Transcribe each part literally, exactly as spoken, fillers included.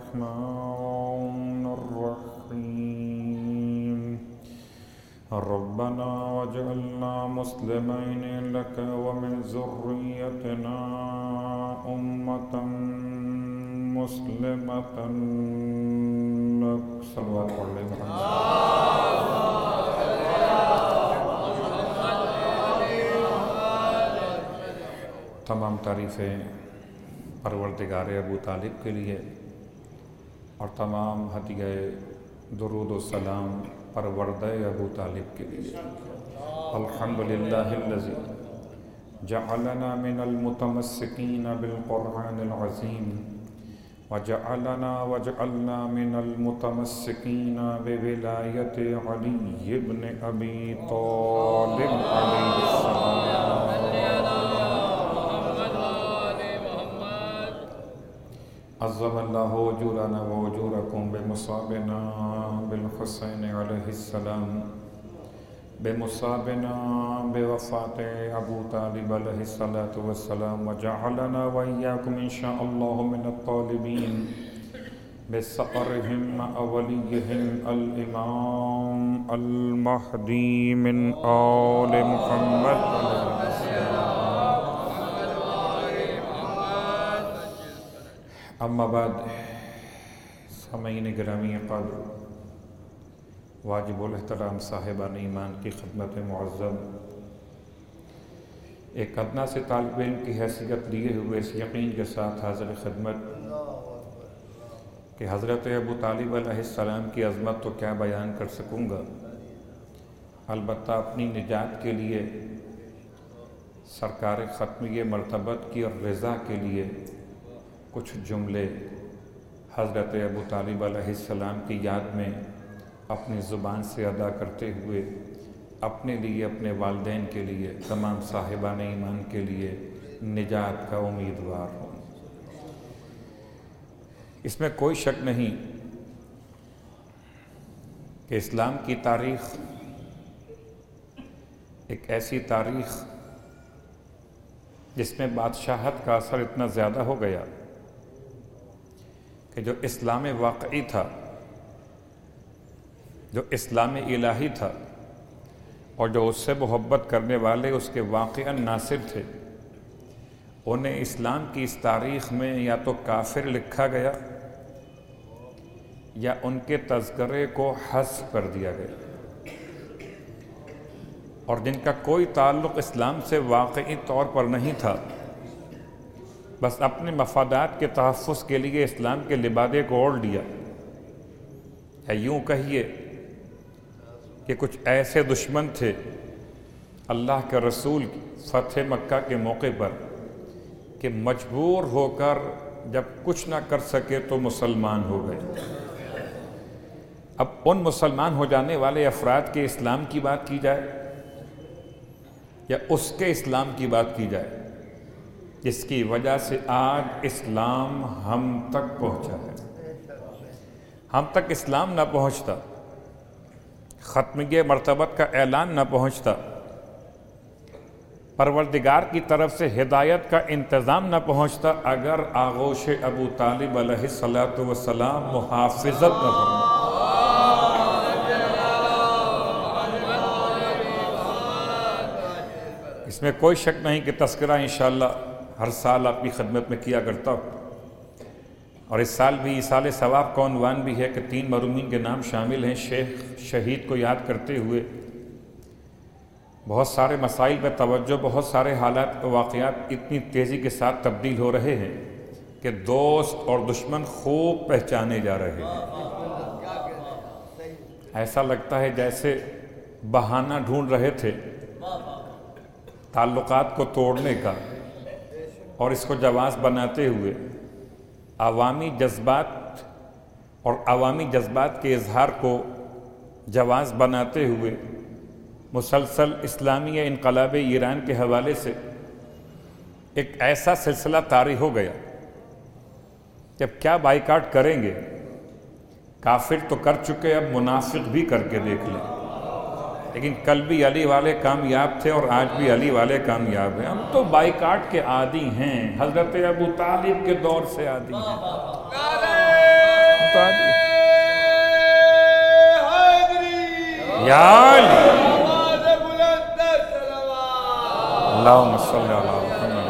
الرحمن الرحيم ربنا واجعلنا مسلمين لك ومن ذريتنا أمة مسلمة لك صلوات علیہ محمد. تمام تعریفیں پروردگار ابو طالب کے لیے اور تمام ہدیہ درود و سلام پروردہ ابو طالب کے لیے. الحمدللہ الذی جعلنا من المتمسکین بالقرآن العظیم وجعلنا وجعلنا من المتمسکین بولایت علی بن ابی طالب علیہ السلام. عظم اللہ اجورنا و اجورکم بمصابنا بالحسین علیہ السلام بمصابنا بوفات ابو طالب علیہ السلام وجعلنا وإياكم إن شاء الله من الطالبين بسفرهم أوليهم الإمام المهدي من آل محمد. اما بعد سامعین گرامی قدر واجب الاحترام صاحبان ایمان کی خدمت معظم، ایک ادنا سے طالب علم کی حیثیت لیے ہوئے اس یقین کے ساتھ حاضر خدمت کہ حضرت ابو طالب علیہ السلام کی عظمت تو کیا بیان کر سکوں گا، البتہ اپنی نجات کے لیے سرکار ختمیہ مرتبت کی اور رضا کے لیے کچھ جملے حضرت ابو طالب علیہ السلام کی یاد میں اپنی زبان سے ادا کرتے ہوئے اپنے لیے، اپنے والدین کے لیے، تمام صاحبان ایمان کے لیے نجات کا امیدوار ہوں. اس میں کوئی شک نہیں کہ اسلام کی تاریخ ایک ایسی تاریخ جس میں بادشاہت کا اثر اتنا زیادہ ہو گیا کہ جو اسلام واقعی تھا، جو اسلام الہی تھا، اور جو اس سے محبت کرنے والے اس کے واقعاً ناصر تھے، انہیں اسلام کی اس تاریخ میں یا تو کافر لکھا گیا یا ان کے تذکرے کو حذف کر دیا گیا، اور جن کا کوئی تعلق اسلام سے واقعی طور پر نہیں تھا، بس اپنے مفادات کے تحفظ کے لیے اسلام کے لبادے کو اوڑھ لیا. یا یوں کہیے کہ کچھ ایسے دشمن تھے اللہ کے رسول فتح مکہ کے موقع پر کہ مجبور ہو کر جب کچھ نہ کر سکے تو مسلمان ہو گئے. اب ان مسلمان ہو جانے والے افراد کے اسلام کی بات کی جائے یا اس کے اسلام کی بات کی جائے جس کی وجہ سے آج اسلام ہم تک پہنچا ہے. ہم تک اسلام نہ پہنچتا، ختمیہ مرتبت کا اعلان نہ پہنچتا، پروردگار کی طرف سے ہدایت کا انتظام نہ پہنچتا اگر آغوش ابو طالب علیہ السلام محافظت نہ فرماتا. اس میں کوئی شک نہیں کہ تذکرہ انشاءاللہ ہر سال آپ کی خدمت میں کیا کرتا ہوں، اور اس سال بھی سال ثواب کا عنوان بھی ہے کہ تین مرحومین کے نام شامل ہیں. شیخ شہید کو یاد کرتے ہوئے بہت سارے مسائل پہ توجہ، بہت سارے حالات و واقعات اتنی تیزی کے ساتھ تبدیل ہو رہے ہیں کہ دوست اور دشمن خوب پہچانے جا رہے ہیں. ایسا لگتا ہے جیسے بہانہ ڈھونڈ رہے تھے تعلقات کو توڑنے کا، اور اس کو جواز بناتے ہوئے عوامی جذبات اور عوامی جذبات کے اظہار کو جواز بناتے ہوئے مسلسل اسلامی انقلاب ایران کے حوالے سے ایک ایسا سلسلہ طاری ہو گیا کہ اب کیا بائیکاٹ کریں گے. کافر تو کر چکے، اب منافق بھی کر کے دیکھ لیں. لیکن کل بھی علی والے کامیاب تھے اور آج بھی علی والے کامیاب ہیں. ہم تو بائیکاٹ کے عادی ہیں، حضرت ابو طالب کے دور سے عادی ہیں. یا علی اللہم صلی علی محمد۔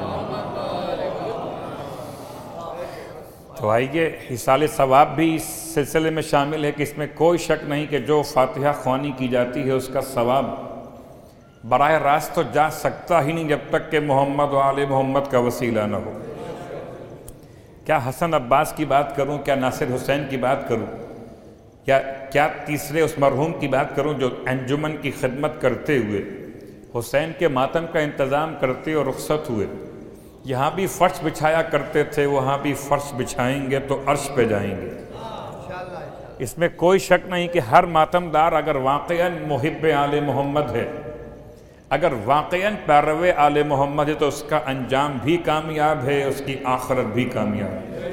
تو آئیے، حصال ثواب بھی اس سلسلے میں شامل ہے کہ اس میں کوئی شک نہیں کہ جو فاتحہ خوانی کی جاتی ہے اس کا ثواب براہ راست تو جا سکتا ہی نہیں جب تک کہ محمد و آل محمد کا وسیلہ نہ ہو۔ کیا حسن عباس کی بات کروں، کیا ناصر حسین کی بات کروں، یا کیا تیسرے اس مرحوم کی بات کروں جو انجمن کی خدمت کرتے ہوئے حسین کے ماتم کا انتظام کرتے اور رخصت ہوئے، یہاں بھی فرش بچھایا کرتے تھے، وہاں بھی فرش بچھائیں گے تو عرش پہ جائیں گے۔ اس میں کوئی شک نہیں کہ ہر ماتم دار اگر واقعاً محب آل محمد ہے، اگر واقعاً پیرو آل محمد ہے، تو اس کا انجام بھی کامیاب ہے، اس کی آخرت بھی کامیاب ہے۔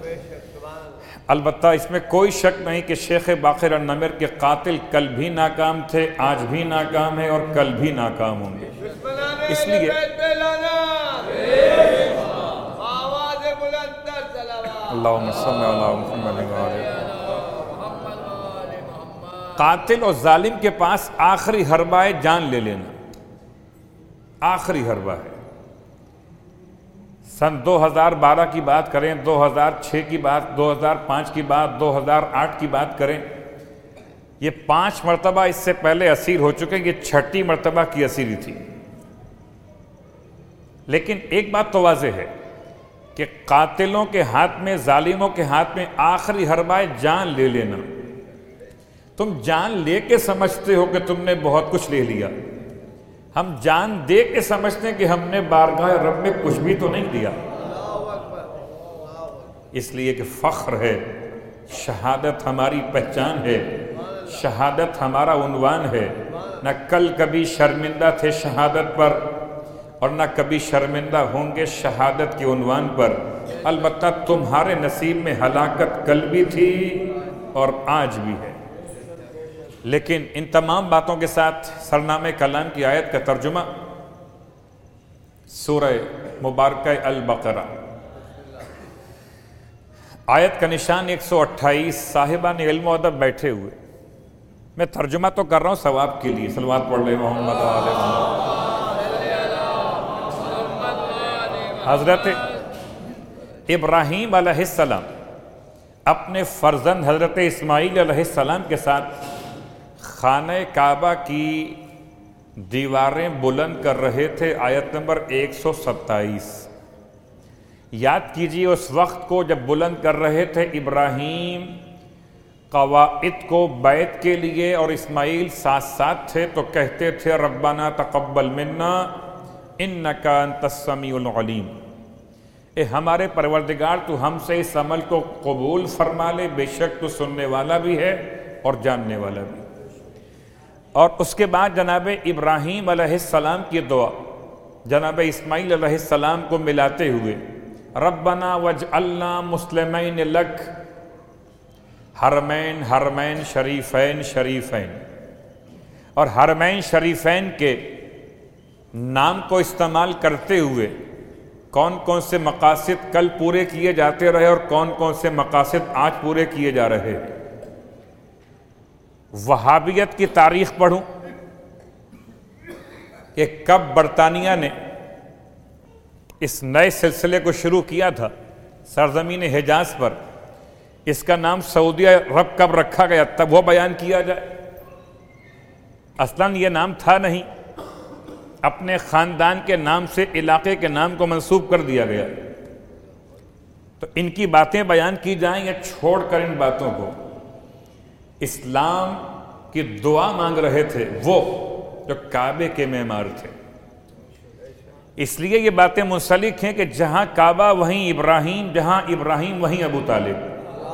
البتہ اس میں کوئی شک نہیں کہ شیخ باقر النمر کے قاتل کل بھی ناکام تھے، آج بھی ناکام ہیں اور کل بھی ناکام ہوں گے۔ اس لیے اللہم صلی علی محمد قاتل اور ظالم کے پاس آخری حربہ ہے جان لے لینا، آخری حربہ ہے۔ سن دو ہزار بارہ کی بات کریں، دو ہزار چھ کی بات، دو ہزار پانچ کی بات، دو ہزار آٹھ کی بات کریں، یہ پانچ مرتبہ اس سے پہلے اسیر ہو چکے، یہ چھٹی مرتبہ کی اسیری تھی۔ لیکن ایک بات تو واضح ہے کہ قاتلوں کے ہاتھ میں، ظالموں کے ہاتھ میں آخری حربہ جان لے لینا۔ تم جان لے کے سمجھتے ہو کہ تم نے بہت کچھ لے لیا، ہم جان دے کے سمجھتے ہیں کہ ہم نے بارگاہ رب میں کچھ بھی تو نہیں دیا۔ اس لیے کہ فخر ہے، شہادت ہماری پہچان ہے، شہادت ہمارا عنوان ہے۔ نہ کل کبھی شرمندہ تھے شہادت پر، اور نہ کبھی شرمندہ ہوں گے شہادت کے عنوان پر۔ البتہ تمہارے نصیب میں ہلاکت کل بھی تھی اور آج بھی ہے۔ لیکن ان تمام باتوں کے ساتھ سرنامہ کلام کی آیت کا ترجمہ سورہ مبارکہ البقرہ، آیت کا نشان ایک سو اٹھائیس۔ صاحبان علم و ادب بیٹھے ہوئے، میں ترجمہ تو کر رہا ہوں ثواب کے لیے، صلوات پڑھ لے محمد و آل محمد۔ حضرت ابراہیم علیہ السلام اپنے فرزند حضرت اسماعیل علیہ السلام کے ساتھ خانہ کعبہ کی دیواریں بلند کر رہے تھے، آیت نمبر ایک سو ستائیس۔ یاد کیجئے اس وقت کو جب بلند کر رہے تھے ابراہیم قواعد کو بیت کے لیے، اور اسماعیل ساتھ ساتھ تھے، تو کہتے تھے ربنا تقبل منا انک انت السمیع العلیم، اے ہمارے پروردگار تو ہم سے اس عمل کو قبول فرما لے، بے شک تو سننے والا بھی ہے اور جاننے والا بھی۔ اور اس کے بعد جناب ابراہیم علیہ السلام کی دعا جناب اسماعیل علیہ السلام کو ملاتے ہوئے، ربنا واجعلنا مسلمین لک، حرمین حرمین شریفین شریفین، اور حرمین شریفین کے نام کو استعمال کرتے ہوئے کون کون سے مقاصد کل پورے کیے جاتے رہے اور کون کون سے مقاصد آج پورے کیے جا رہے ہیں۔ وہابیت کی تاریخ پڑھوں کہ کب برطانیہ نے اس نئے سلسلے کو شروع کیا تھا سرزمین حجاز پر، اس کا نام سعودیہ عرب کب رکھا گیا، تب وہ بیان کیا جائے۔ اصلاً یہ نام تھا نہیں، اپنے خاندان کے نام سے علاقے کے نام کو منسوب کر دیا گیا۔ تو ان کی باتیں بیان کی جائیں یا چھوڑ کر ان باتوں کو، اسلام کی دعا مانگ رہے تھے وہ جو کعبے کے معمار تھے۔ اس لیے یہ باتیں منسلک ہیں کہ جہاں کعبہ وہیں ابراہیم، جہاں ابراہیم وہیں ابو طالب،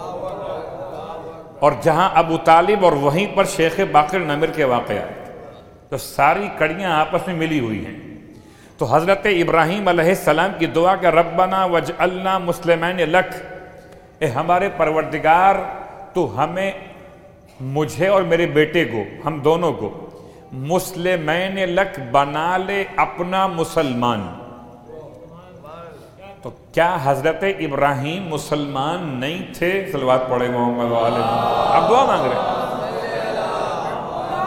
اور جہاں ابو طالب اور وہیں پر شیخ باقر نمر کے واقعات، تو ساری کڑیاں آپس میں ملی ہوئی ہیں۔ تو حضرت ابراہیم علیہ السلام کی دعا کہ ربنا واجعلنا مسلمین لک، اے ہمارے پروردگار تو ہمیں، مجھے اور میرے بیٹے کو، ہم دونوں کو مسلمین لک بنا لے، اپنا مسلمان۔ تو کیا حضرت ابراہیم مسلمان نہیں تھے؟ صلوات پڑھے محمد و آل محمد۔ اب دعا مانگ رہے ہیں،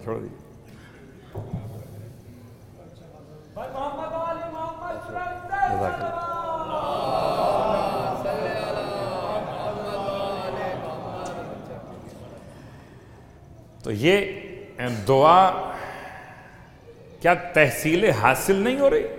چھوڑ دیجیے. تو یہ دعا کیا تحصیل حاصل نہیں ہو رہی؟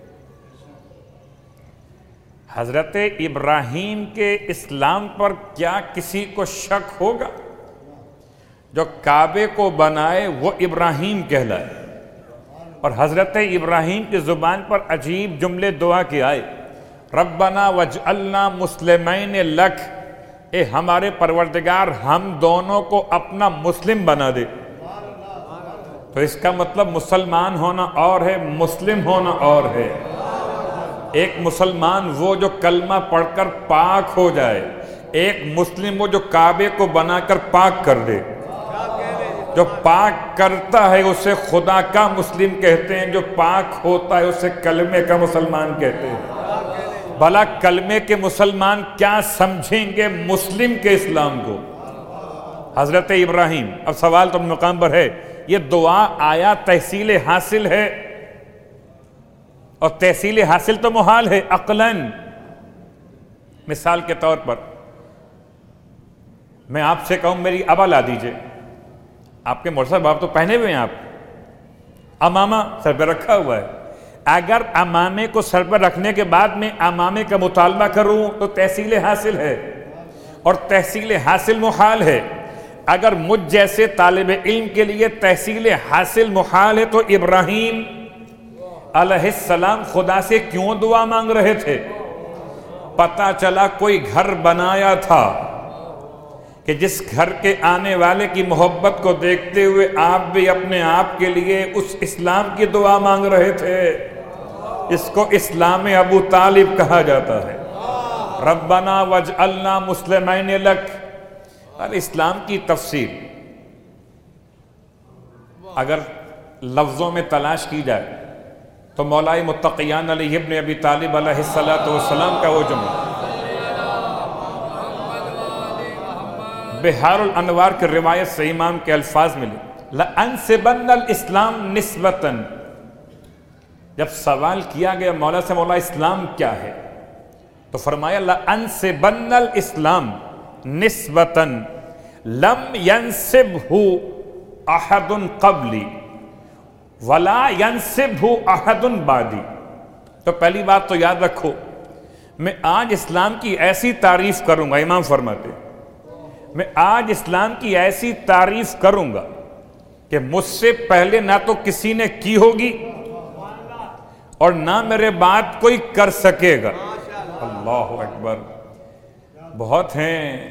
حضرت ابراہیم کے اسلام پر کیا کسی کو شک ہوگا؟ جو کعبے کو بنائے وہ ابراہیم کہلائے، اور حضرت ابراہیم کی زبان پر عجیب جملے دعا کے آئے، ربنا وجعلنا مسلمین لک، اے ہمارے پروردگار ہم دونوں کو اپنا مسلم بنا دے. تو اس کا مطلب مسلمان ہونا اور ہے، مسلم ہونا اور ہے. ایک مسلمان وہ جو کلمہ پڑھ کر پاک ہو جائے، ایک مسلم وہ جو کعبے کو بنا کر پاک کر دے. جو پاک کرتا ہے اسے خدا کا مسلم کہتے ہیں، جو پاک ہوتا ہے اسے کلمے کا مسلمان کہتے ہیں. بھلا کلمے کے مسلمان کیا سمجھیں گے مسلم کے اسلام کو؟ حضرت ابراہیم. اب سوال تو مقام پر ہے، یہ دعا آیا تحصیل حاصل ہے؟ اور تحصیل حاصل تو محال ہے عقلاً. مثال کے طور پر میں آپ سے کہوں میری ابا لا دیجئے، آپ کے مولوی صاحب آپ تو پہنے ہوئے ہیں، آپ امامہ سر پہ رکھا ہوا ہے. اگر امامے کو سر پر رکھنے کے بعد میں امامے کا مطالبہ کروں تو تحصیل حاصل ہے، اور تحصیل حاصل محال ہے. اگر مجھ جیسے طالب علم کے لیے تحصیل حاصل محال ہے تو ابراہیم علیہ السلام خدا سے کیوں دعا مانگ رہے تھے؟ پتہ چلا کوئی گھر بنایا تھا کہ جس گھر کے آنے والے کی محبت کو دیکھتے ہوئے آپ بھی اپنے آپ کے لیے اس اسلام کی دعا مانگ رہے تھے. اس کو اسلام ابو طالب کہا جاتا ہے. ربنا وجعلنا مسلمین لک. اسلام کی تفسیر اگر لفظوں میں تلاش کی جائے تو مولا متقیان علی ابن ابی طالب علیہ السلام کا وہ جملہ بحار الانوار کی روایت سے امام کے الفاظ ملے، لَأَنْسِبَنَّ الْإِسْلَامِ نِسْبَةً. جب سوال کیا گیا مولا سے مولا اسلام کیا ہے تو فرمایا لَأَنْسِبَنَّ الْإِسْلَامِ نِسْبَةً لَمْ يَنْسِبْهُ أَحَدٌ قَبْلِ وَلَا يَنْسِبْهُ أَحَدٌ بَعْدِ. تو پہلی بات تو یاد رکھو، میں آج اسلام کی ایسی تعریف کروں گا، امام فرماتے میں آج اسلام کی ایسی تعریف کروں گا کہ مجھ سے پہلے نہ تو کسی نے کی ہوگی اور نہ میرے بعد کوئی کر سکے گا. اللہ اکبر. بہت ہیں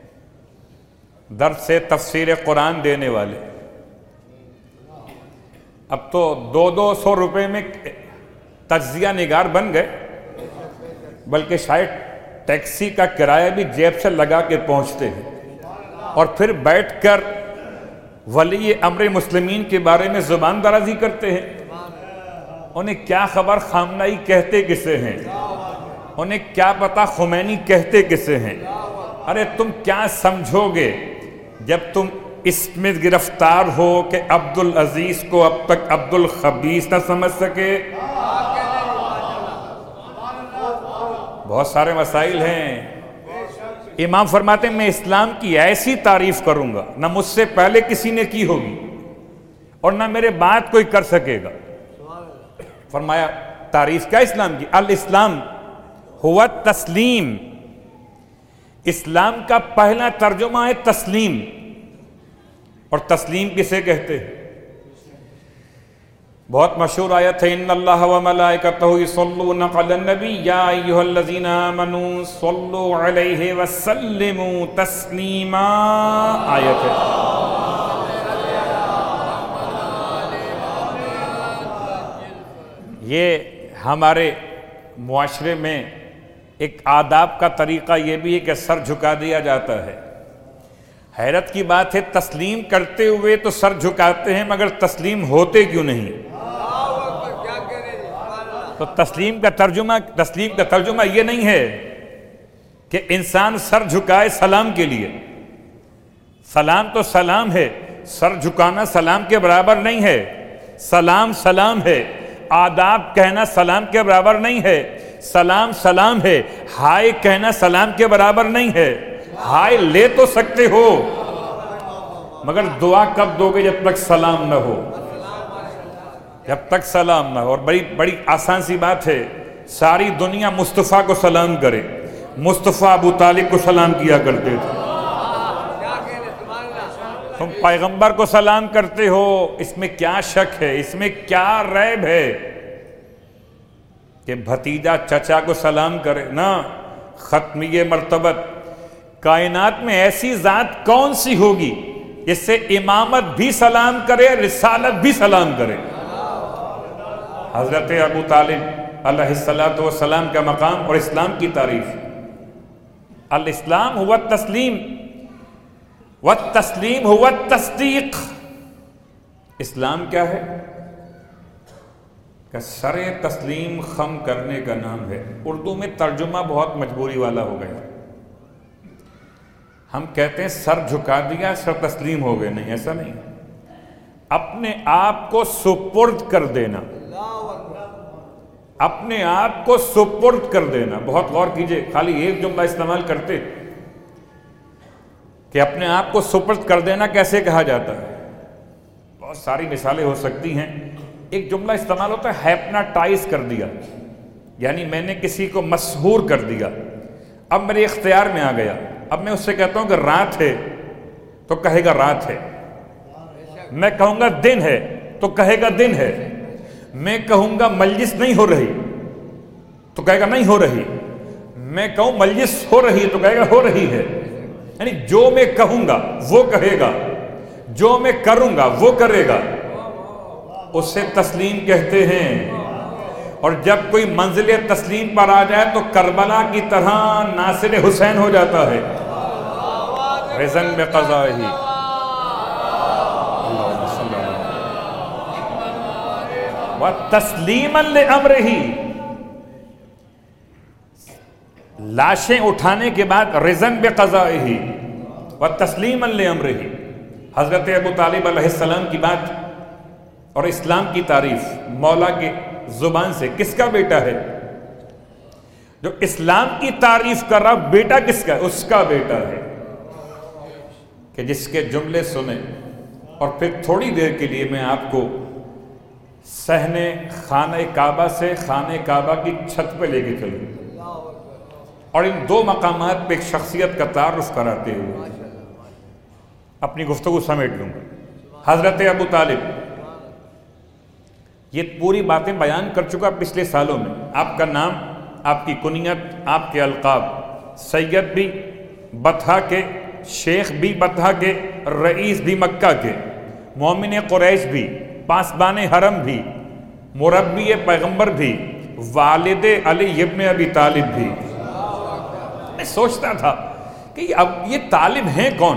درس تفسیر قرآن دینے والے، اب تو دو دو سو روپے میں تجزیہ نگار بن گئے، بلکہ شاید ٹیکسی کا کرایہ بھی جیب سے لگا کے پہنچتے ہیں، اور پھر بیٹھ کر ولی امر مسلمین کے بارے میں زبان درازی کرتے ہیں. انہیں کیا خبر خامنائی کہتے کسے ہیں، انہیں کیا پتا خمینی کہتے کسے ہیں. ارے تم کیا سمجھو گے جب تم اس میں گرفتار ہو کہ عبد العزیز کو اب تک عبد الخبیث نہ سمجھ سکے؟ بہت سارے مسائل ہیں. امام فرماتے ہیں میں اسلام کی ایسی تعریف کروں گا نہ مجھ سے پہلے کسی نے کی ہوگی اور نہ میرے بعد کوئی کر سکے گا. فرمایا تعریف کیا اسلام کی؟ الاسلام ہوا تسلیم. اسلام کا پہلا ترجمہ ہے تسلیم. اور تسلیم کسے کہتے ہیں؟ بہت مشہور آیت ہے ان اللہ وملائکتہ یصلون علی النبی یا ایھا الذین آمنوا صلوا علیہ وسلموا تسلیما. آیت ہے. یہ ہمارے معاشرے میں ایک آداب کا طریقہ یہ بھی ہے کہ سر جھکا دیا جاتا ہے. حیرت کی بات ہے تسلیم کرتے ہوئے تو سر جھکاتے ہیں مگر تسلیم ہوتے کیوں نہیں؟ تو تسلیم کا ترجمہ تسلیم کا ترجمہ یہ نہیں ہے کہ انسان سر جھکائے سلام کے لیے. سلام تو سلام ہے سر جھکانا سلام کے برابر نہیں ہے، سلام سلام ہے، آداب کہنا سلام کے برابر نہیں ہے، سلام سلام ہے، ہائے کہنا سلام کے برابر نہیں ہے۔ ہائے لے تو سکتے ہو مگر دعا کب دو گے؟ جب تک سلام نہ ہو، جب تک سلام نہ ہو۔ اور بڑی بڑی آسان سی بات ہے، ساری دنیا مصطفیٰ کو سلام کرے، مصطفیٰ ابو طالب کو سلام کیا کرتے تھے، تم پیغمبر کو سلام کرتے ہو، اس میں کیا شک ہے، اس میں کیا ریب ہے کہ بھتیجا چچا کو سلام کرے؟ نا، ختمی مرتبت کائنات میں ایسی ذات کون سی ہوگی جس سے امامت بھی سلام کرے، رسالت بھی سلام کرے؟ حضرت ابو طالب علیہ الصلاۃ والسلام کا مقام اور اسلام کی تعریف۔ الاسلام ہوا التسلیم والتسلیم ہوا التصدیق۔ اسلام کیا ہے؟ کہ سر تسلیم خم کرنے کا نام ہے۔ اردو میں ترجمہ بہت مجبوری والا ہو گیا، ہم کہتے ہیں سر جھکا دیا سر تسلیم ہو گئے، نہیں، ایسا نہیں، اپنے آپ کو سپرد کر دینا، اپنے آپ کو سپرد کر دینا۔ بہت غور کیجئے، خالی ایک جملہ استعمال کرتے کہ اپنے آپ کو سپرد کر دینا کیسے کہا جاتا ہے، بہت ساری مثالیں ہو سکتی ہیں۔ ایک جملہ استعمال ہوتا ہے ہیپناٹائز کر دیا، یعنی میں نے کسی کو مسحور کر دیا، اب میرے اختیار میں آ گیا، اب میں اس سے کہتا ہوں کہ رات ہے تو کہے گا رات ہے، میں کہوں گا دن ہے تو کہے گا دن ہے، میں کہوں گا مجلس نہیں ہو رہی تو کہے گا نہیں ہو رہی، میں کہوں مجلس ہو رہی تو کہے گا ہو رہی ہے۔ یعنی جو میں کہوں گا وہ کہے گا، جو میں کروں گا وہ کرے گا، اسے تسلیم کہتے ہیں۔ اور جب کوئی منزل تسلیم پر آ جائے تو کربلا کی طرح ناصر حسین ہو جاتا ہے، رضن بقضائہ۔ وَتَسْلِيمًا لِأَمْرِهِ، لاشیں اٹھانے کے بعد رضن بقضائہ وَتَسْلِيمًا لِأَمْرِهِ۔ حضرت ابو طالب علیہ السلام کی بات اور اسلام کی تعریف مولا کی زبان سے، کس کا بیٹا ہے جو اسلام کی تعریف کر رہا؟ بیٹا کس کا؟ اس کا بیٹا ہے کہ جس کے جملے سنیں اور پھر تھوڑی دیر کے لیے میں آپ کو صحن خانہ کعبہ سے خانہ کعبہ کی چھت پہ لے کے چلوں اور ان دو مقامات پہ ایک شخصیت کا تعارف کراتے ہوئے اپنی گفتگو سمیٹ لوں گا۔ حضرت ابو طالب، یہ پوری باتیں بیان کر چکا پچھلے سالوں میں، آپ کا نام، آپ کی کنیت، آپ کے القاب، سید بھی بطحہ کے، شیخ بھی بطحہ کے، رئیس بھی مکہ کے، مومن قریش بھی، پاسبان حرم بھی، مربی پیغمبر بھی، والد علی ابن ابی طالب بھی۔ میں سوچتا تھا کہ اب یہ طالب ہیں کون؟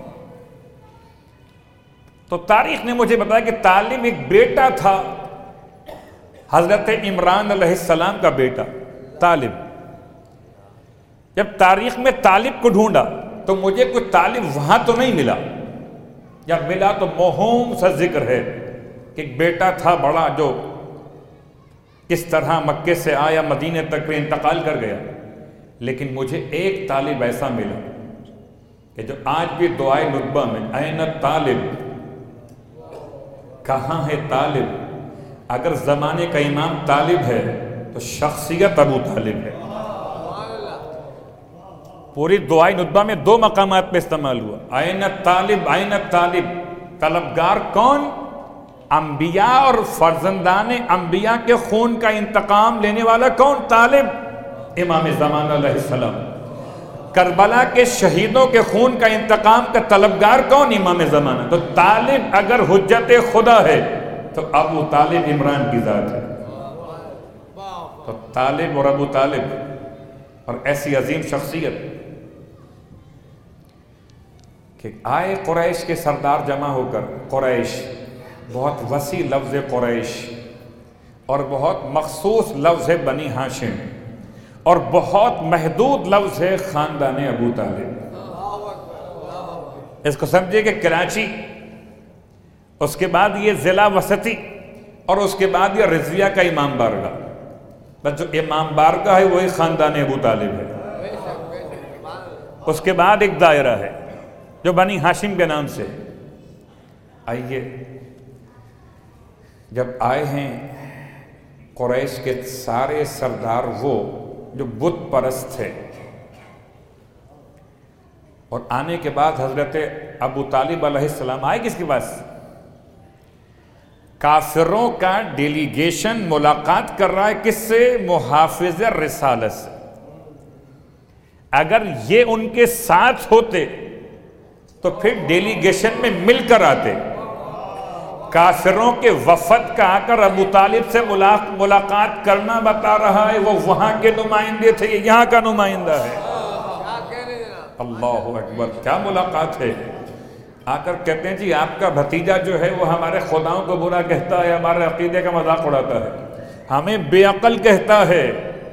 تو تاریخ نے مجھے بتایا کہ طالب ایک بیٹا تھا، حضرت عمران علیہ السلام کا بیٹا طالب۔ جب تاریخ میں طالب کو ڈھونڈا تو مجھے کوئی طالب وہاں تو نہیں ملا، یا ملا تو موہوم سا ذکر ہے کہ ایک بیٹا تھا بڑا جو کس طرح مکے سے آیا مدینے تک پہ انتقال کر گیا، لیکن مجھے ایک طالب ایسا ملا کہ جو آج بھی دعائے ندبہ میں این طالب، کہاں ہے طالب؟ اگر زمانے کا امام طالب ہے تو شخصیت ابو طالب ہے۔ پوری دعائے ندبہ میں دو مقامات پہ استعمال ہوا، این طالب، این طالب، طلبگار کون؟ انبیاء اور فرزندان انبیاء کے خون کا انتقام لینے والا کون؟ طالب، امام زمان علیہ السلام۔ کربلا کے شہیدوں کے خون کا انتقام کا طلبگار کون؟ امام زمانہ۔ تو طالب اگر حجت خدا ہے تو ابو طالب عمران کی ذات ہے۔ تو طالب اور ابو طالب اور ایسی عظیم شخصیت کہ آئے قریش کے سردار جمع ہو کر، قریش بہت وسیع لفظ قریش اور بہت مخصوص لفظ ہے بنی ہاشم اور بہت محدود لفظ ہے خاندان ابو طالب۔ اس کو سمجھے کہ کراچی اس کے بعد یہ ضلع وسطی، اور اس کے بعد یہ رضویہ کا امام بارگاہ. بس جو امام بارگاہ ہے وہی خاندان ابو طالب ہے. اس کے بعد ایک دائرہ ہے جو بنی ہاشم کے نام سے. آئیے، جب آئے ہیں قریش کے سارے سردار وہ جو بت پرست تھے، اور آنے کے بعد حضرت ابو طالب علیہ السلام آئے کس کے پاس؟ کافروں کا ڈیلیگیشن ملاقات کر رہا ہے کس سے؟ محافظ رسالت سے. اگر یہ ان کے ساتھ ہوتے تو پھر ڈیلیگیشن میں مل کر آتے. کافروں کے وفد کا آ کر ابو طالب سے ملاقات کرنا بتا رہا ہے وہ وہاں کے نمائندے تھے، یہ یہاں کا نمائندہ ہے. اللہ اکبر، کیا ملاقات ہے. آ کر کہتے ہیں جی آپ کا بھتیجا جو ہے وہ ہمارے خداؤں کو برا کہتا ہے، ہمارے عقیدے کا مذاق اڑاتا ہے، ہمیں بے عقل کہتا ہے،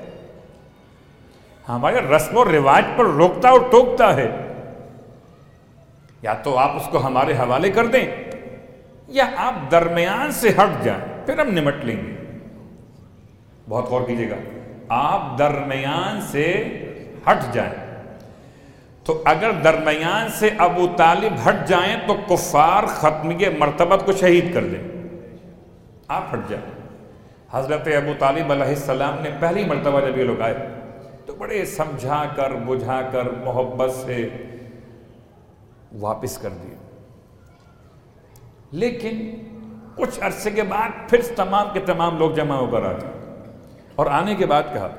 ہمارے رسم و رواج پر روکتا اور ٹوکتا ہے. یا تو آپ اس کو ہمارے حوالے کر دیں یا آپ درمیان سے ہٹ جائیں، پھر ہم نمٹ لیں گے. بہت غور کیجیے گا، آپ درمیان سے ہٹ جائیں. تو اگر درمیان سے ابو طالب ہٹ جائیں تو کفار ختمی مرتبت کو شہید کر دیں. آپ ہٹ جائیں. حضرت ابو طالب علیہ السلام نے پہلی مرتبہ جب یہ لوگ آئے تو بڑے سمجھا کر بجھا کر محبت سے واپس کر دیا. لیکن کچھ عرصے کے بعد پھر تمام کے تمام لوگ جمع ہو کر آتے، اور آنے کے بعد کہا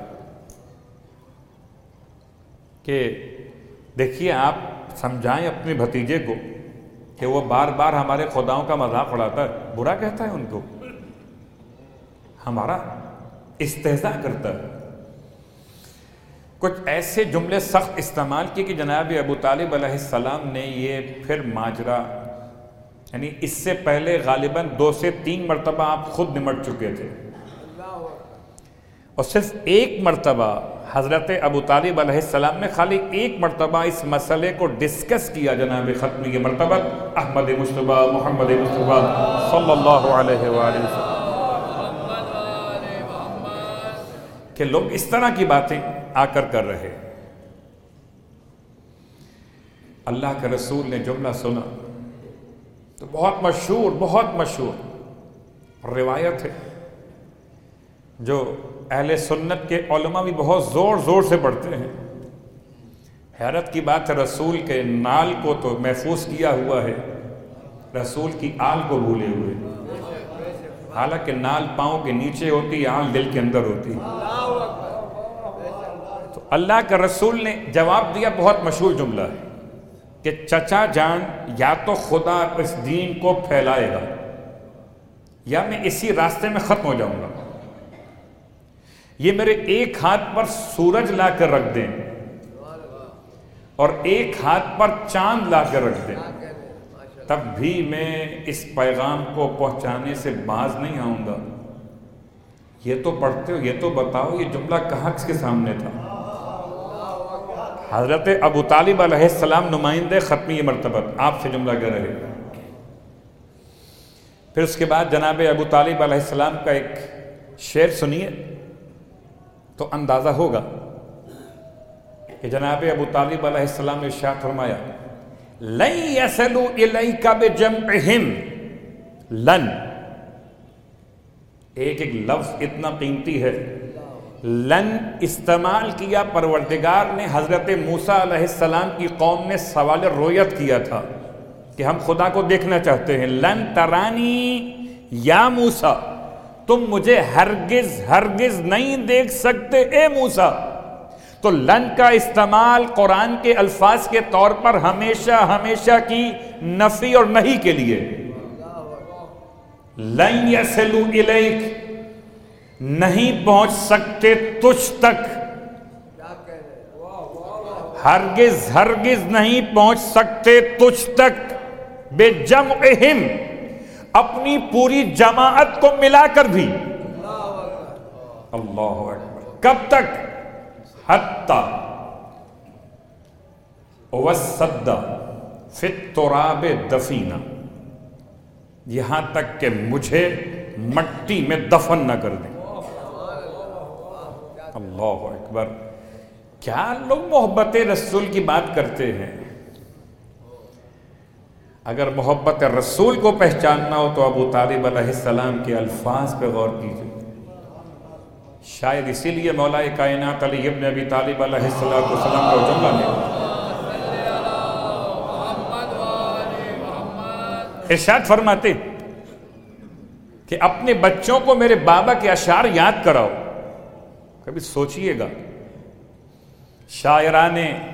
کہ دیکھیے آپ سمجھائیں اپنے بھتیجے کو کہ وہ بار بار ہمارے خداؤں کا مذاق اڑاتا ہے، برا کہتا ہے ان کو، ہمارا استہزاء کرتا ہے. کچھ ایسے جملے سخت استعمال کیے کہ جناب ابو طالب علیہ السلام نے یہ پھر ماجرا، یعنی اس سے پہلے غالباً دو سے تین مرتبہ آپ خود نمٹ چکے تھے، اور صرف ایک مرتبہ حضرت ابو طالب علیہ السلام نے خالی ایک مرتبہ اس مسئلے کو ڈسکس کیا جناب ختمی کے مرتبت احمد مصطفیٰ محمد مصطفیٰ صلی اللہ علیہ وآلہ وسلم، کہ لوگ اس طرح کی باتیں آ کر کر رہے. اللہ کے رسول نے جملہ سنا تو بہت مشہور بہت مشہور روایت ہے جو اہل سنت کے علماء بھی بہت زور زور سے پڑھتے ہیں. حیرت کی بات ہے، رسول کے نال کو تو محفوظ کیا ہوا ہے، رسول کی آل کو بھولے ہوئے. حالانکہ نال پاؤں کے نیچے ہوتی، آل دل کے اندر ہوتی. تو اللہ کے رسول نے جواب دیا، بہت مشہور جملہ ہے کہ چچا جان یا تو خدا اس دین کو پھیلائے گا یا میں اسی راستے میں ختم ہو جاؤں گا. یہ میرے ایک ہاتھ پر سورج لا کر رکھ دیں اور ایک ہاتھ پر چاند لا کر رکھ دیں، تب بھی میں اس پیغام کو پہنچانے سے باز نہیں آؤں گا. یہ تو پڑھتے ہو، یہ تو بتاؤ یہ جملہ کہاں کس کے سامنے تھا؟ حضرت ابو طالب علیہ السلام نمائندے ختمی مرتبت آپ سے جملہ کہہ رہے. پھر اس کے بعد جناب ابو طالب علیہ السلام کا ایک شعر سنیے تو اندازہ ہوگا کہ جناب ابو طالب علیہ السلام نے ارشاد فرمایا، لن يصلوا الیک بجمعہم. لن ایک ایک لفظ اتنا قیمتی ہے. لن استعمال کیا پروردگار نے. حضرت موسیٰ علیہ السلام کی قوم نے سوال رویت کیا تھا کہ ہم خدا کو دیکھنا چاہتے ہیں. لن ترانی یا موسیٰ، تم مجھے ہرگز ہرگز نہیں دیکھ سکتے اے موسیٰ. تو لن کا استعمال قرآن کے الفاظ کے طور پر ہمیشہ ہمیشہ کی نفی اور نہیں کے لیے. لن یصلوا الیک، نہیں پہنچ سکتے تجھ تک، ہرگز ہرگز نہیں پہنچ سکتے تجھ تک. بے جمعہم، اپنی پوری جماعت کو ملا کر بھی. اللہ اکبر. کب تک؟ حتی وسد فی التراب دفینہ، یہاں تک کہ مجھے مٹی میں دفن نہ کر دیں۔ اللہ اکبر، کیا لوگ محبت رسول کی بات کرتے ہیں۔ اگر محبت رسول کو پہچاننا ہو تو ابو طالب علیہ السلام کے الفاظ پہ غور کیجیے۔ شاید اسی لیے مولا کائنات علی ابن ابی طالب علیہ السلام کو جملہ نے ارشاد فرماتے کہ اپنے بچوں کو میرے بابا کے اشعار یاد کراؤ۔ کبھی سوچئے گا، شاعران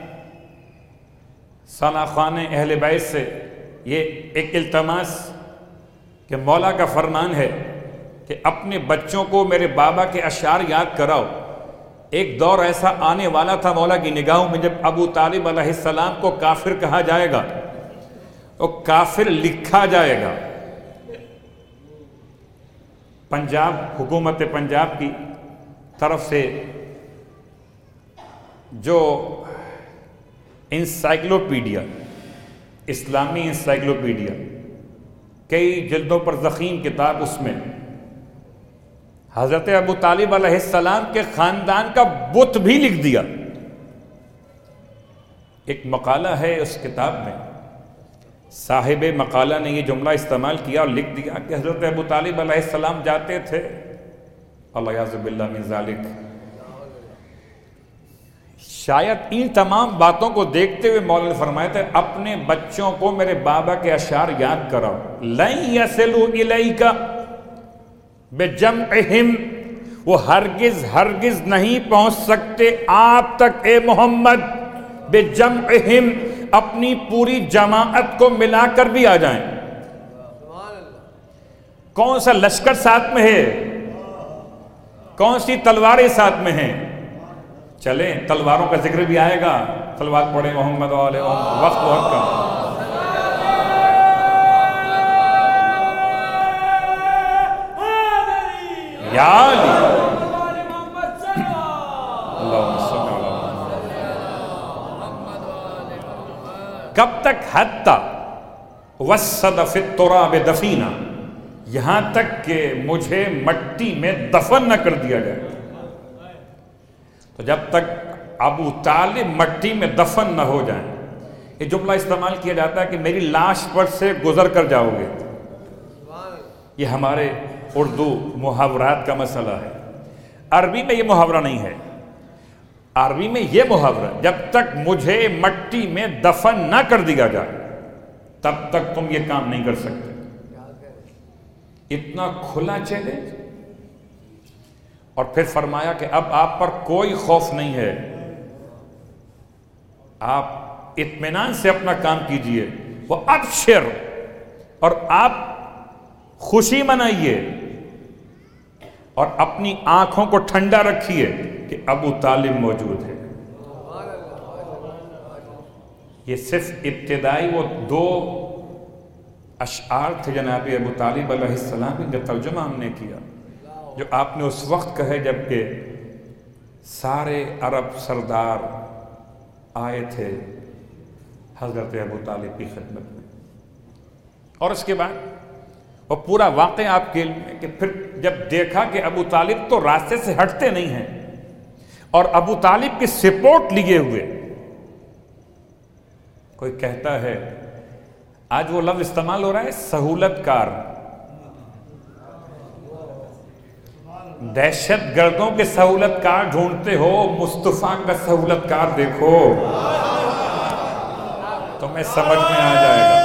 ثناخوان اہل بیت سے یہ ایک التماس کہ مولا کا فرمان ہے کہ اپنے بچوں کو میرے بابا کے اشعار یاد کراؤ۔ ایک دور ایسا آنے والا تھا مولا کی نگاہوں میں جب ابو طالب علیہ السلام کو کافر کہا جائے گا، اور کافر لکھا جائے گا۔ پنجاب، حکومت پنجاب کی طرف سے جو انسائکلوپیڈیا، اسلامی انسائکلوپیڈیا، کئی جلدوں پر ضخیم کتاب، اس میں حضرت ابو طالب علیہ السلام کے خاندان کا بت بھی لکھ دیا۔ ایک مقالہ ہے اس کتاب میں، صاحب مقالہ نے یہ جملہ استعمال کیا اور لکھ دیا کہ حضرت ابو طالب علیہ السلام جاتے تھے، الیاذ باللہ من ذالک، شاید ان تمام باتوں کو دیکھتے ہوئے مولا نے فرمایا تھا اپنے بچوں کو میرے بابا کے اشعار یاد کراؤ۔ لن یصلوا الیک بجمعہم، وہ ہرگز ہرگز نہیں پہنچ سکتے آپ تک اے محمد، بجمعہم، اپنی پوری جماعت کو ملا کر بھی آ جائیں۔ کون سا لشکر ساتھ میں ہے، کون سی تلواریں ساتھ میں ہیں، چلیں تلواروں کا ذکر بھی آئے گا، تلوار پڑھیں محمد والے وقت وقت کا۔ یا علی اللہم صل علی کب تک؟ حتی وسد فی التراب دفینا، یہاں تک کہ مجھے مٹی میں دفن نہ کر دیا جائے۔ تو جب تک ابو طالب مٹی میں دفن نہ ہو جائیں، یہ جملہ استعمال کیا جاتا ہے کہ میری لاش پر سے گزر کر جاؤ گے۔ یہ ہمارے اردو محاورات کا مسئلہ ہے، عربی میں یہ محاورہ نہیں ہے۔ عربی میں یہ محاورہ، جب تک مجھے مٹی میں دفن نہ کر دیا جائے تب تک تم یہ کام نہیں کر سکتے۔ اتنا کھلا چیلنج، اور پھر فرمایا کہ اب آپ پر کوئی خوف نہیں ہے، آپ اطمینان سے اپنا کام کیجئے، وہ ابشر، اور آپ خوشی منائیے اور اپنی آنکھوں کو ٹھنڈا رکھیے کہ ابو طالب موجود ہے۔ یہ صرف ابتدائی وہ دو اشعار تھے جناب ابو طالب علیہ السلام کا ترجمہ ہم نے کیا، جو آپ نے اس وقت کہے جبکہ سارے عرب سردار آئے تھے حضرت ابو طالب کی خدمت میں۔ اور اس کے بعد وہ پورا واقعہ آپ کے علم میں کہ پھر جب دیکھا کہ ابو طالب تو راستے سے ہٹتے نہیں ہیں اور ابو طالب کی سپورٹ لیے ہوئے، کوئی کہتا ہے آج وہ لفظ استعمال ہو رہا ہے سہولت کار، دہشت گردوں کے سہولت کار ڈھونڈتے ہو، مصطفیٰ کا سہولت کار دیکھو، تمہیں سمجھ میں آ جائے گا۔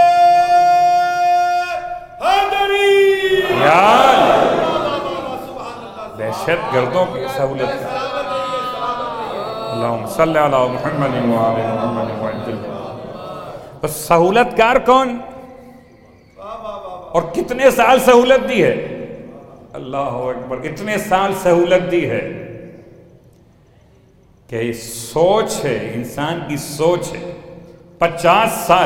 دہشت گردوں کی سہولت کار، اللہم صلی علی محمد وعلی محمد وعجل۔ بس سہولت کار کون اور کتنے سال سہولت دی ہے؟ اللہ اکبر، اتنے سال سہولت دی ہے کہ سوچ ہے، انسان کی سوچ ہے، پچاس سال۔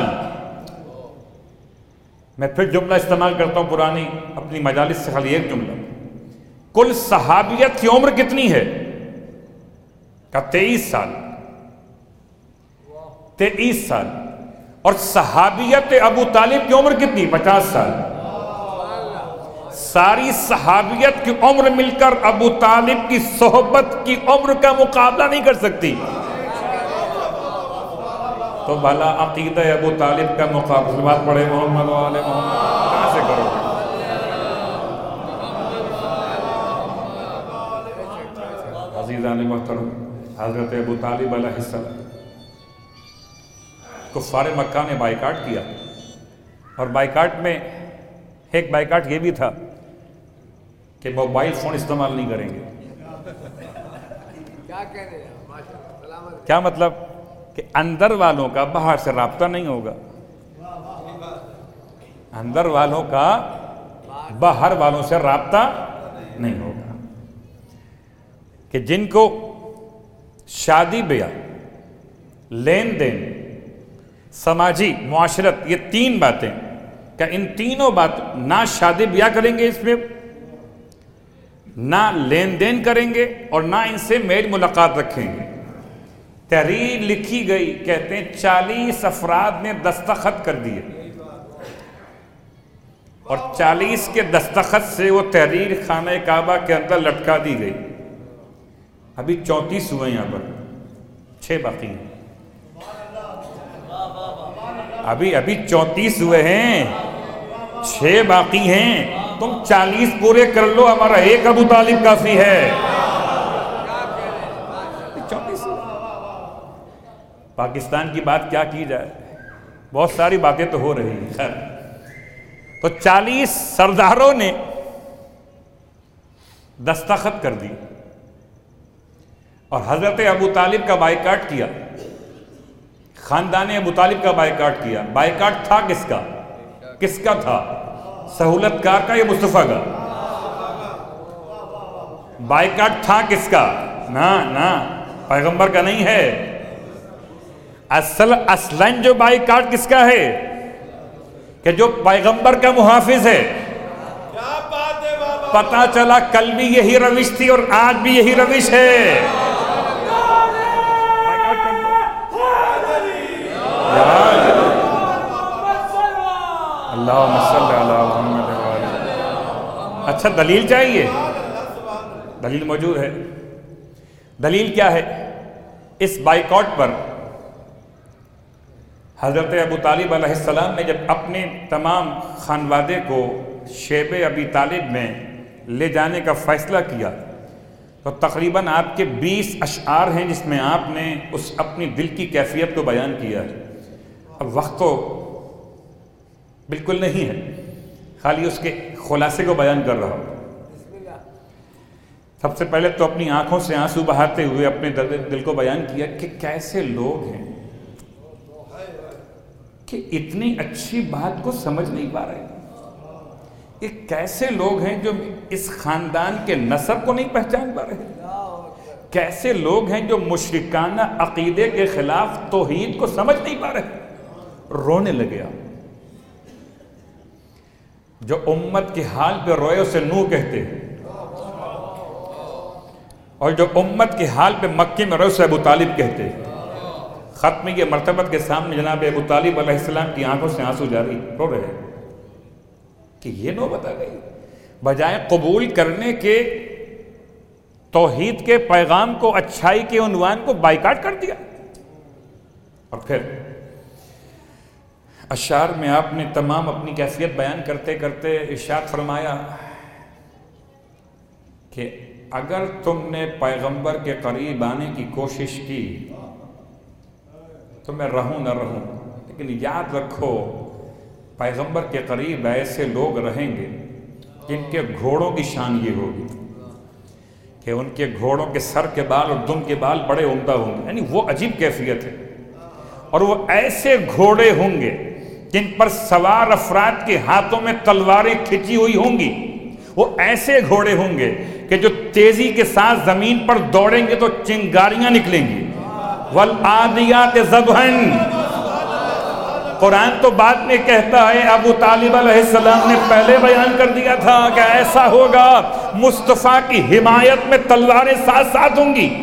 میں پھر جملہ استعمال کرتا ہوں پرانی اپنی مجالس سے، خالی ایک جملہ، کل صحابیت کی عمر کتنی ہے؟ کہ تیئیس سال، تیئیس سال، اور صحابیت ابو طالب کی عمر کتنی؟ پچاس سال۔ ساری صحابیت کی عمر مل کر ابو طالب کی صحبت کی عمر کا مقابلہ نہیں کر سکتی، تو بھلا عقیدہ ابو طالب کا مقابلہ بات پڑھے محمد و آل محمد کہاں سے کرو گے؟ عزیزان محترم، حضرت ابو طالب علیہ السلام کفار مکہ نے بائیکاٹ کیا، اور بائیکاٹ میں ایک بائیکاٹ یہ بھی تھا کہ موبائل فون استعمال نہیں کریں گے۔ کیا مطلب؟ کہ اندر والوں کا باہر سے رابطہ نہیں ہوگا، اندر والوں کا باہر والوں سے رابطہ نہیں ہوگا، کہ جن کو شادی بیاہ، لین دین، سماجی، معاشرت، یہ تین باتیں، کہ ان تینوں بات نہ شادی بیاہ کریں گے، اس میں نہ لین دین کریں گے، اور نہ ان سے میل ملاقات رکھیں گے۔ تحریر لکھی گئی، کہتے ہیں چالیس افراد نے دستخط کر دیے، اور چالیس کے دستخط سے وہ تحریر خانہ کعبہ کے اندر لٹکا دی گئی۔ ابھی چونتیس ہوئے یہاں پر، چھ باقی ہیں، ابھی ابھی چونتیس ہوئے ہیں، چھ باقی ہیں، تم چالیس پورے کر لو، ہمارا ایک ابو طالب کافی ہے۔ چونتیس پاکستان کی بات کیا کی جائے، بہت ساری باتیں تو ہو رہی ہیں، خیر تو چالیس سرداروں نے دستخط کر دی اور حضرت ابو طالب کا بائیکاٹ کیا، خاندان ابو طالب کا بائیکاٹ کیا۔ بائیکاٹ تھا کس کا؟ کس کا تھا؟ سہولت کار کا یا مصطفیٰ کا؟ بائیکاٹ تھا کس کا؟ نہ نہ پیغمبر کا نہیں ہے۔ اصل اصلاً جو بائیکاٹ کس کا ہے؟ کہ جو پیغمبر کا محافظ ہے۔ پتہ چلا کل بھی یہی روش تھی اور آج بھی یہی روش ہے۔ اللہم صلی علی محمد و آلہ۔ اچھا دلیل چاہیے؟ دلیل موجود ہے۔ دلیل کیا ہے؟ اس بائیکاٹ پر حضرت ابو طالب علیہ السلام نے جب اپنے تمام خانوادے کو شیب ابی طالب میں لے جانے کا فیصلہ کیا تو تقریباً آپ کے بیس اشعار ہیں جس میں آپ نے اس اپنی دل کی کیفیت کو بیان کیا ہے۔ اب وقت تو بالکل نہیں ہے، خالی اس کے خلاصے کو بیان کر رہا ہوں۔ سب سے پہلے تو اپنی آنکھوں سے آنسو بہاتے ہوئے اپنے دل کو بیان کیا کہ کیسے لوگ ہیں کہ اتنی اچھی بات کو سمجھ نہیں پا رہے، یہ کیسے لوگ ہیں جو اس خاندان کے نسب کو نہیں پہچان پا رہے، کیسے لوگ ہیں جو مشرکانہ عقیدے کے خلاف توحید کو سمجھ نہیں پا رہے۔ رونے لگے آپ۔ جو امت کے حال پہ روئے اسے نو کہتے ہیں، اور جو امت کے حال پہ مکے میں روئے اسے ابو طالب کہتے ہیں۔ ختم یہ مرتبت کے سامنے جناب ابو طالب علیہ السلام کی آنکھوں سے آنسو جاری رو رہے ہیں کہ یہ نو بتا گئی، بجائے قبول کرنے کے توحید کے پیغام کو، اچھائی کے عنوان کو بائیکاٹ کر دیا۔ اور پھر اشعار میں آپ نے تمام اپنی کیفیت بیان کرتے کرتے ارشاد فرمایا کہ اگر تم نے پیغمبر کے قریب آنے کی کوشش کی تو میں رہوں نہ رہوں، لیکن یاد رکھو پیغمبر کے قریب ایسے لوگ رہیں گے جن کے گھوڑوں کی شان یہ ہوگی کہ ان کے گھوڑوں کے سر کے بال اور دم کے بال بڑے عمدہ ہوں گے، یعنی وہ عجیب کیفیت ہے، اور وہ ایسے گھوڑے ہوں گے جن پر سوار افراد کے ہاتھوں میں تلواریں کھچی ہوئی ہوں گی، وہ ایسے گھوڑے ہوں گے کہ جو تیزی کے ساتھ زمین پر دوڑیں گے تو چنگاریاں نکلیں گی۔ والعادیات ضبحًا، قرآن تو بعد میں کہتا ہے، ابو طالب علیہ السلام نے پہلے بیان کر دیا تھا کہ ایسا ہوگا، مصطفیٰ کی حمایت میں تلواریں ساتھ ساتھ ہوں گی۔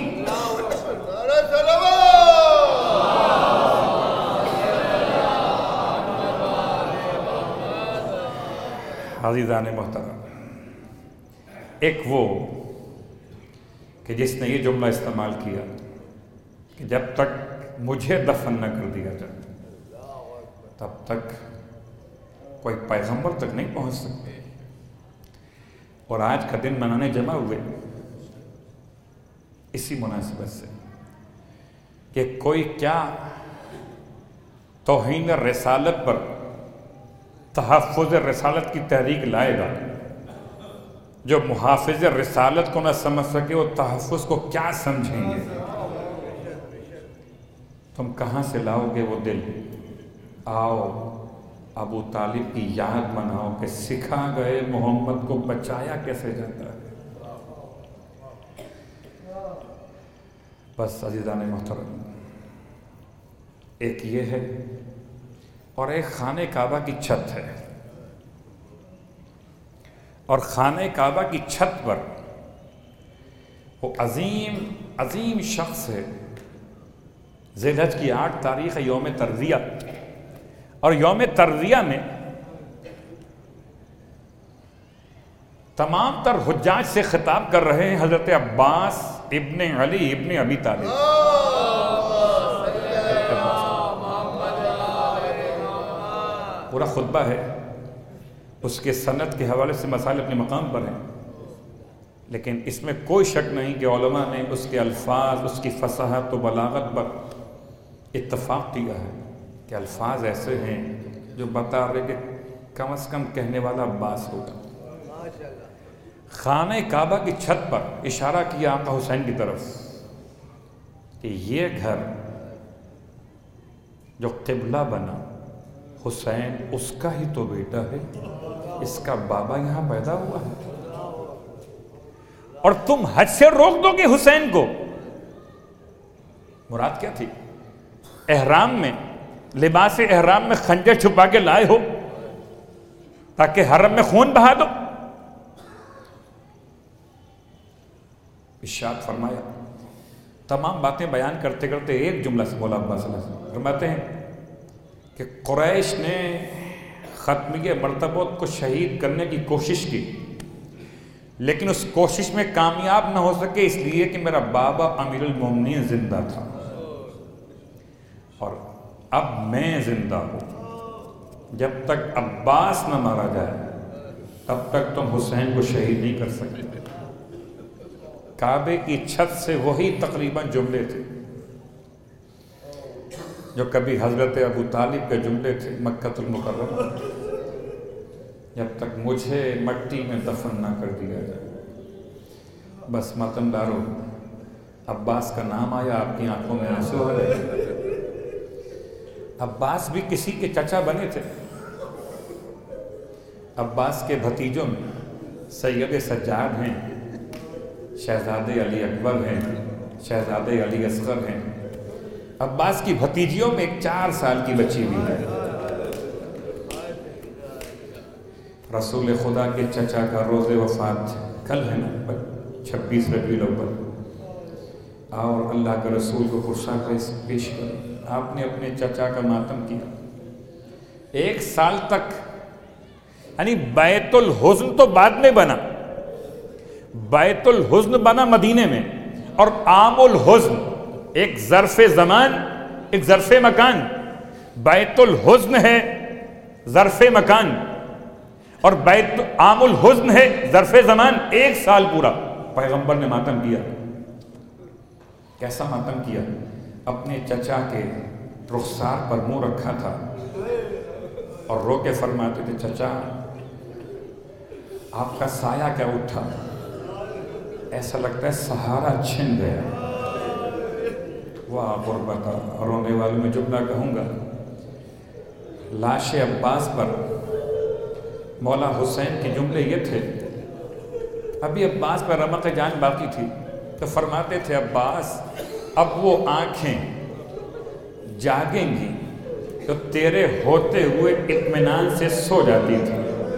عزیزان محترم، ایک وہ کہ جس نے یہ جملہ استعمال کیا کہ جب تک مجھے دفن نہ کر دیا جائے تب تک کوئی پیغمبر تک نہیں پہنچ سکتے. اور آج کا دن منانے جمع ہوئے اسی مناسبت سے کہ کوئی کیا توہین رسالت پر تحفظ رسالت کی تحریک لائے گا. جو محافظ رسالت کو نہ سمجھ سکے وہ تحفظ کو کیا سمجھیں گے. تم کہاں سے لاؤ گے وہ دل؟ آؤ ابو طالب کی یاد مناؤ کہ سکھا گئے محمد کو بچایا کیسے جاتا ہے. بس عزیزان محترم، ایک یہ ہے اور ایک خانہ کعبہ کی چھت ہے. اور خانہ کعبہ کی چھت پر وہ عظیم عظیم شخص ہے. ذی الحج کی آٹھ تاریخ ہے، یوم ترویہ. اور یوم ترویہ میں تمام تر حجاج سے خطاب کر رہے ہیں حضرت عباس ابن علی ابن ابی طالب. پورا خطبہ ہے، اس کے سند کے حوالے سے مسائل اپنے مقام پر ہیں، لیکن اس میں کوئی شک نہیں کہ علماء نے اس کے الفاظ، اس کی فصاحت و بلاغت پر اتفاق کیا ہے کہ الفاظ ایسے ہیں جو بتا رہے کہ کم از کم کہنے والا عباس ہوگا. خانہ کعبہ کی چھت پر اشارہ کیا آقا حسین کی طرف کہ یہ گھر جو قبلہ بنا حسین اس کا ہی تو بیٹا ہے، اس کا بابا یہاں پیدا ہوا ہے، اور تم حج سے روک دو گے حسین کو. مراد کیا تھی؟ احرام میں، لباس احرام میں خنجر چھپا کے لائے ہو تاکہ حرم میں خون بہا دو. ارشاد فرمایا. تمام باتیں بیان کرتے کرتے ایک جملہ سے مولا عباس صلی اللہ علیہ وسلم فرماتے ہیں کہ قریش نے ختمیہ مرتبہ کو شہید کرنے کی کوشش کی، لیکن اس کوشش میں کامیاب نہ ہو سکے اس لیے کہ میرا بابا امیر المومنین زندہ تھا، اور اب میں زندہ ہوں. جب تک عباس نہ مارا جائے تب تک تم حسین کو شہید نہیں کر سکتے. کعبے کی چھت سے وہی تقریباً جملے تھے جو کبھی حضرت ابو طالب کے جملے تھے مکہ المکرمہ، جب تک مجھے مٹی میں دفن نہ کر دیا جائے. بس ماتم دارو، عباس کا نام آیا آپ کی آنکھوں میں آنسو آ گئے. عباس بھی کسی کے چچا بنے تھے. عباس کے بھتیجوں میں سید سجاد ہیں، شہزادے علی اکبر ہیں، شہزادے علی اصغر ہیں. عباس کی بھتیجیوں میں ایک چار سال کی بچی بھی ہے. رسول خدا کے چچا کا روز وفات کل ہے نا، چھبیس ربیع الاول. اور اللہ کے رسول کو قرصہ پیش کرو. آپ نے اپنے چچا کا ماتم کیا ایک سال تک. یعنی بیت الحزن تو بعد میں بنا، بیت الحزن بنا مدینے میں، اور عام الحزن ایک ظرف زمان ایک ظرف مکان. بیت الحزن ہے ظرف مکان اور بیت عام الحزن ہے ظرف زمان. ایک سال پورا پیغمبر نے ماتم کیا. کیسا ماتم کیا؟ اپنے چچا کے رخسار پر منہ رکھا تھا اور رو کے فرماتے تھے چچا آپ کا سایہ کیا اٹھا، ایسا لگتا ہے سہارا چھن گیا. واہ غربتا. رونے والوں میں جملہ کہوں گا، لاش عباس پر مولا حسین کے جملے یہ تھے. ابھی عباس پر رمق جان باقی تھی تو فرماتے تھے عباس اب وہ آنکھیں جاگیں گی تو تیرے ہوتے ہوئے اطمینان سے سو جاتی تھی.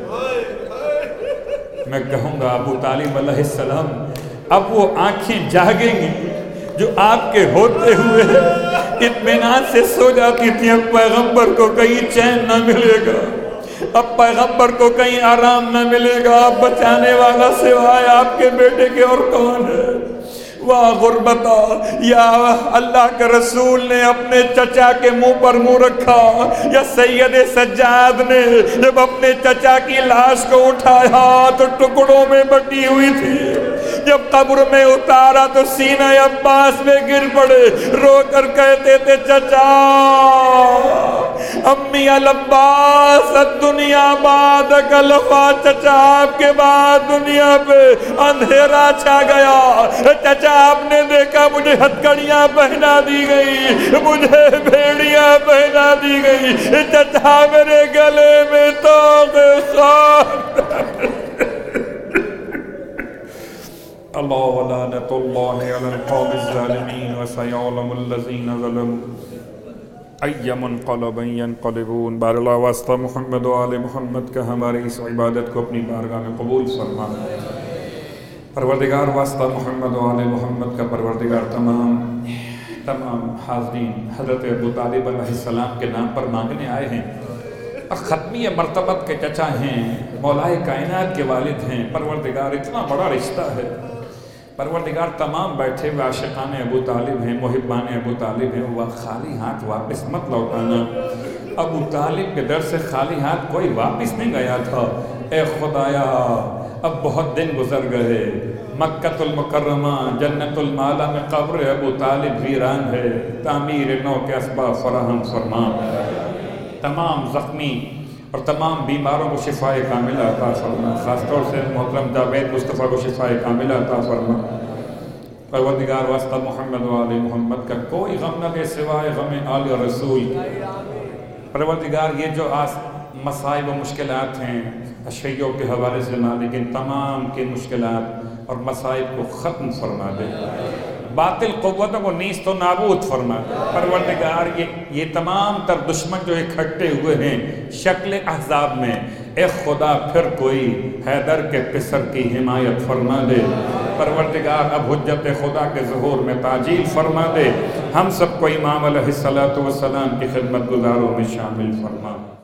میں کہوں گا ابو طالب علیہ السلام اب وہ آنکھیں جاگیں گی جو آپ کے ہوتے ہوئے اطمینان سے سو جاتی تھی. اب پیغمبر کو کہیں چین نہ ملے گا. اب پیغمبر کو کہیں آرام نہ ملے گا، اب بچانے والا سوائے آپ کے بیٹے کے اور کون ہے؟ واہ غربتا، یا اللہ کے رسول نے اپنے چچا کے منہ پر منہ رکھا، یا سید سجاد نے جب اپنے چچا کی لاش کو اٹھایا تو ٹکڑوں میں بٹی ہوئی تھی، جب قبر میں اتارا تو سینہ عباس میں گر پڑے، رو کر کہتے تھے چچا امی العباس الدنیا بعد کلفا، چچا آپ کے بعد دنیا پہ اندھیرا چھا گیا، چچا آپ نے دیکھا مجھے ہتھکڑیاں پہنا دی گئی، مجھے بھیڑیاں پہنا دی گئی، چچا میرے گلے میں توق خاک، اللہ ولعنت اللہ علی القوم الظالمین وسیعلم الذین ظلموا ای منقلب ینقلبون۔ بار اللہ واسطہ محمد و آل محمد کا ہماری اس عبادت کو اپنی بارگاہ میں قبول فرما۔ پروردگار واسطہ محمد و آل محمد کا پروردگار تمام تمام حاضرین حضرت ابو طالب علیہ السلام کے نام پر مانگنے آئے ہیں، اور ختمی مرتبت کے چچا ہیں، مولائے کائنات کے والد ہیں۔ پروردگار اتنا بڑا رشتہ ہے، پروردگار تمام بیٹھے ہوئے عاشقان ابو طالب ہیں، محبان ابو طالب ہیں، وہ خالی ہاتھ واپس مت لوٹانا۔ ابو طالب کے در سے خالی ہاتھ کوئی واپس نہیں گیا تھا۔ اے خدایا اب بہت دن گزر گئے، مکہ المکرمہ جنت المعلی میں قبر ابو طالب ویران ہے، تعمیر نو کے اسباب فراہم فرما، تمام زخمی اور تمام بیماروں کو شفائے کاملہ عطا فرما، خاص طور سے محترم جاوید مصطفیٰ کو شفائے کاملہ عطا فرما۔ پروردگار واسطہ محمد و آل محمد کا کوئی غم نہ دے سوائے غم آل رسول۔ پروردگار یہ جو آس مسائب و مشکلات ہیں اشیاء کے حوالے سے مالک، ان تمام کی مشکلات اور مسائب کو ختم فرما دے، باطل قوتوں کو نیست و نابود فرما دے۔ پروردگار یہ یہ تمام تر دشمن جو اکٹھے ہوئے ہیں شکل احزاب میں، اے خدا پھر کوئی حیدر کے پسر کی حمایت فرما دے۔ پروردگار اب حجت خدا کے ظہور میں تعجیل فرما دے، ہم سب کو امام علیہ الصلوۃ والسلام کی خدمت گزاروں میں شامل فرما۔